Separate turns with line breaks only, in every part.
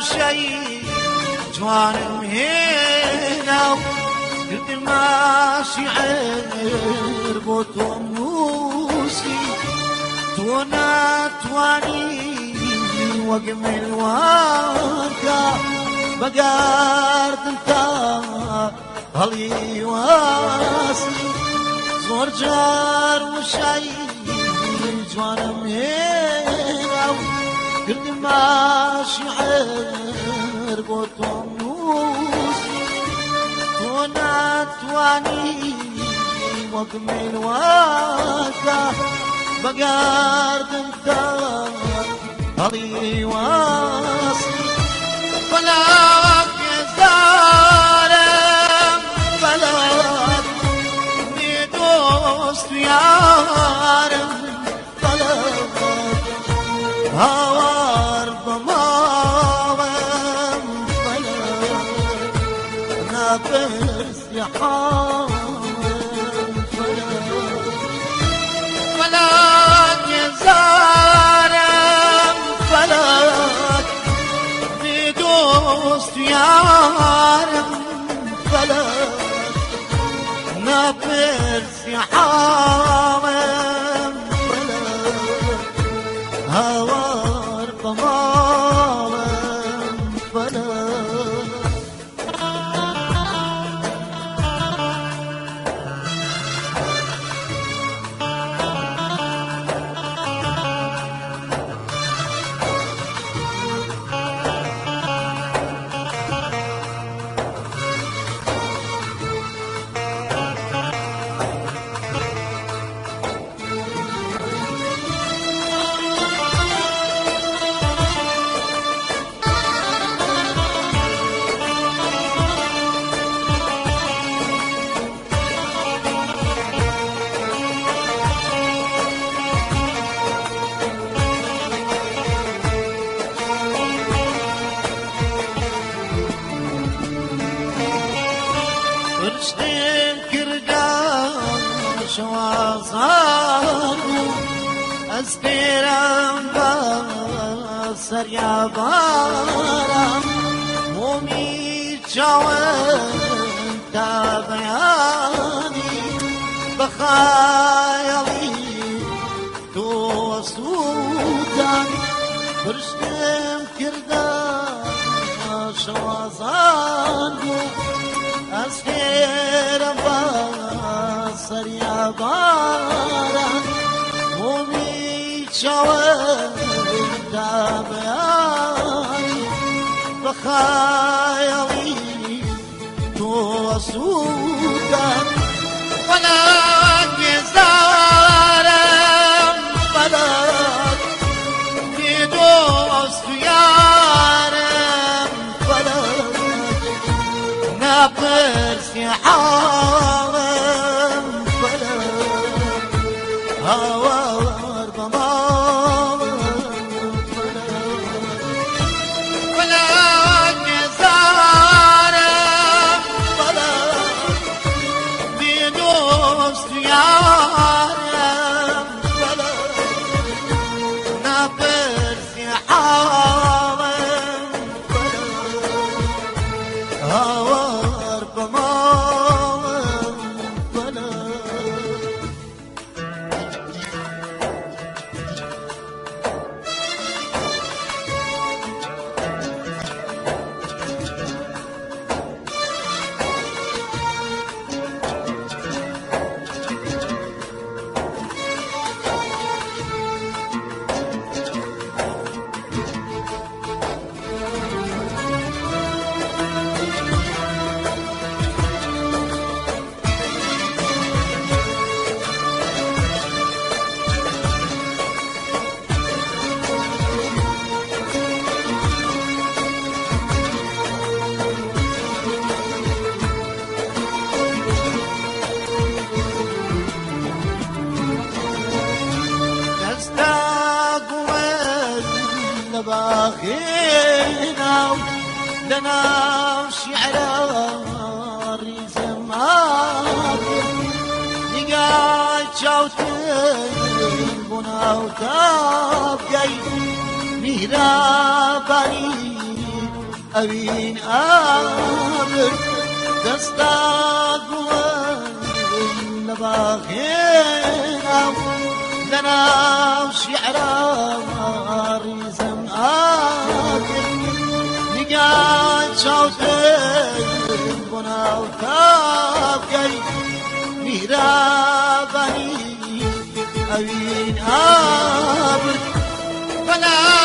وشەی جوانم هێنا و کردما شیعر بۆ تۆ موسی تۆ ناتوانی وەک ملوانکە بەگاردن تا هەڵی واسی زۆر جار وشەی جوانم هێنا و کردما شیعر بۆ تۆ موسی تۆ ناتوانی وەک ملوانکە بەگاردن تا هەڵی واسی بەڵام هێزارم بەڵام بێدۆست و یارم بەڵام هاوار بە ماڵم بەڵام ناپرسی حاڵم بەڵام هێزارم بەڵام بێدۆست و یارم بەڵام ناپرسی حاڵم بەڵام هاوار بە ماڵم بەڵام فرشتێن کردان شەوازان و ئەستێران بە سەریابارم مۆمی چاوەن تا بەیانی بە خایەڵی تۆ سوودان فرشتێن کردان شەوازان و ئەستێرە بە سەریابارم مۆمی چاوەندا بەیانی بە خایەڵی تۆ سوودان بەڵام هێزارم بەڵام بێدۆست و یارم بەڵام ناپرسی حاڵم بەڵام هاوار بە ماڵم بەڵام هێزارم بەڵام بێدۆست و یارم بەڵام ناپرسی حاڵم بەڵام هاوار بە ماڵم بەڵام باخينا لنا شعرا ريزمات نقال شاوتين بنا وتابقي مهراباني أبين آبر دستاد بوين لباخين أو لنا شعرا ريزم آخر نقاد شوتين بنا وتابقي ميرا بني أبين آبر فلا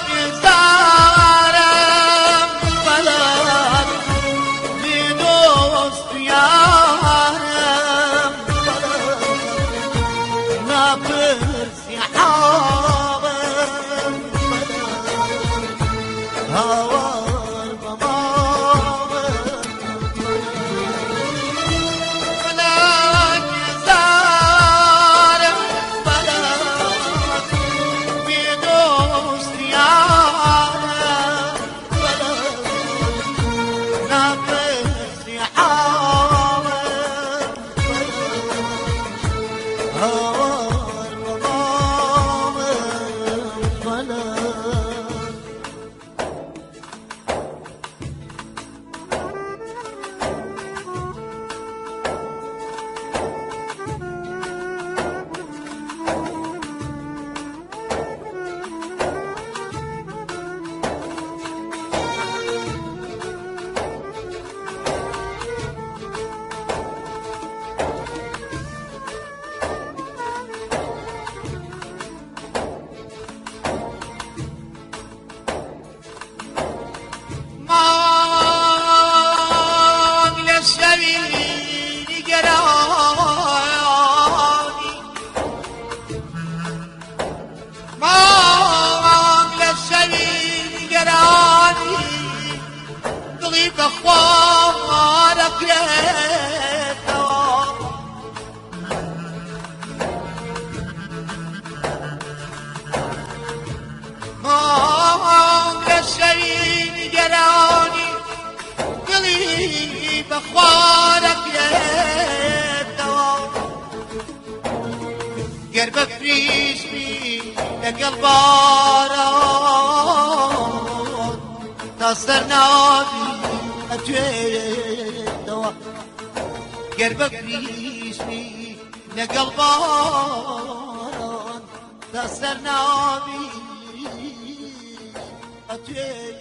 قربك ريشني لقلب باران تصر نابي أجيد دوا قربك ريشني لقلب باران تصر نابي أجيد